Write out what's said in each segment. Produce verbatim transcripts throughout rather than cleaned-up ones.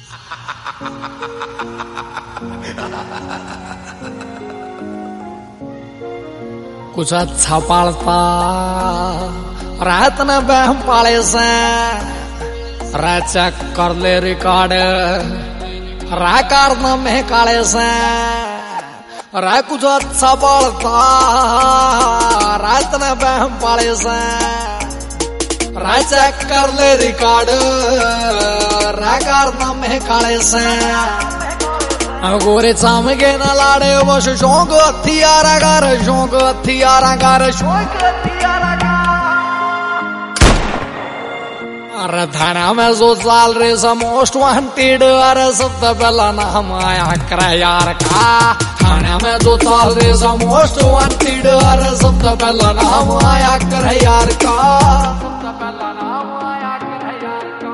कुछ अच्छा पालता रात न बहम पाले से रा चेक कर ले रिकॉर्ड रा कार न में काले से रा कुछ अच्छा पालता रात न बहम पाले से रा चेक कर ले रिकॉर्ड रा कार न में काले से गोरे चामगे न लाड़े बस शौक हथियारा कर शौक हथियारा कर शौक हथियारा अरे थाना में जो चाल रे सा मोस्ट वांटेड अरे सबसे पहला नाम आया कर यार का थाना में जो चाल रे सा मोस्ट वांटेड अरे सबसे पहला नाम आया कर यार का सबसे पहला नाम आया कर यार का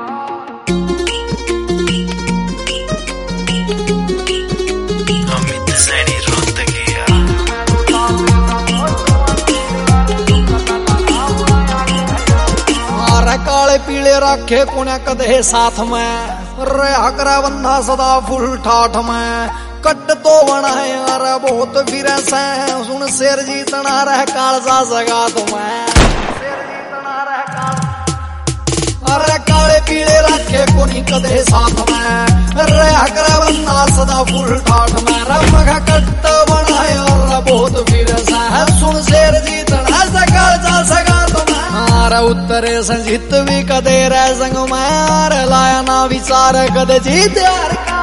काले पीले रखे कुने कदे साथ में रहा करा बंधा सदा फुल ठाठ में कट तो बना है अरे बहुत फिर से सुन शेर जीतना रह कालजा जगा तुम्हें शेर जीतना रह काल अरे काले पीले रखे कुनी कदे साथ में रहा करा बंधा सदा फुल ठाठ में रमगा कट तो बना है अरे बहुत फिर से सुन शेर जीतना रह कालजा जगा मारा उत्तरे संजीत भी कदे रह संग मार लाया ना विचार कदे जीत यार का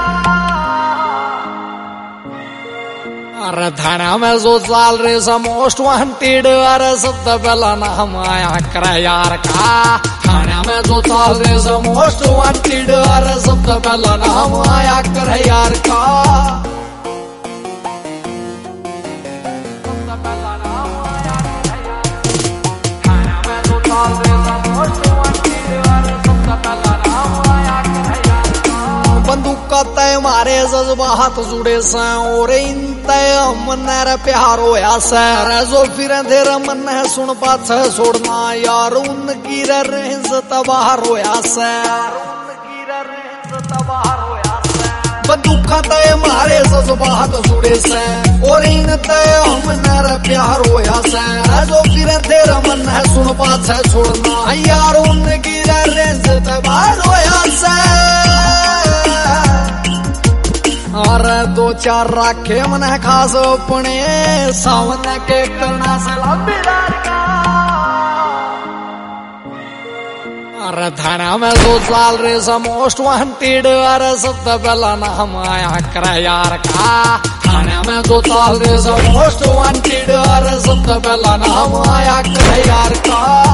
अरे थाना में जो चाल रे सा मोस्ट वांटेड अरे सबसे पहला नाम आया कर यार का थाना में जो चाल रे सा मोस्ट वांटेड अरे सबसे पहला नाम आया कर यार का बंदूक का तय मारे जज्बात जुड़े से और इन तय मन प्यार होया सर जो फिर अंधेर मन सुन पाछ छोड़ना यार उनकी रेंज तबार होया सर उनकी रेंज तबार होया सर बंदूक का तय मारे जज्बात जुड़े से और इन तय मन प्यार होया सर जो फिर अंधेर मन सुन पाछ छोड़ना यार उनकी रेंज तबार होया सर और दो चार राखे मन खास अपने सावन के करना सलामीदार का अरे थाना में जो चाल रे सा मोस्ट वांटेड अरे सबसे पहला नाम आया कर यार का थाना में जो चाल रे सा मोस्ट वांटेड अरे सबसे पहला नाम आया कर यार का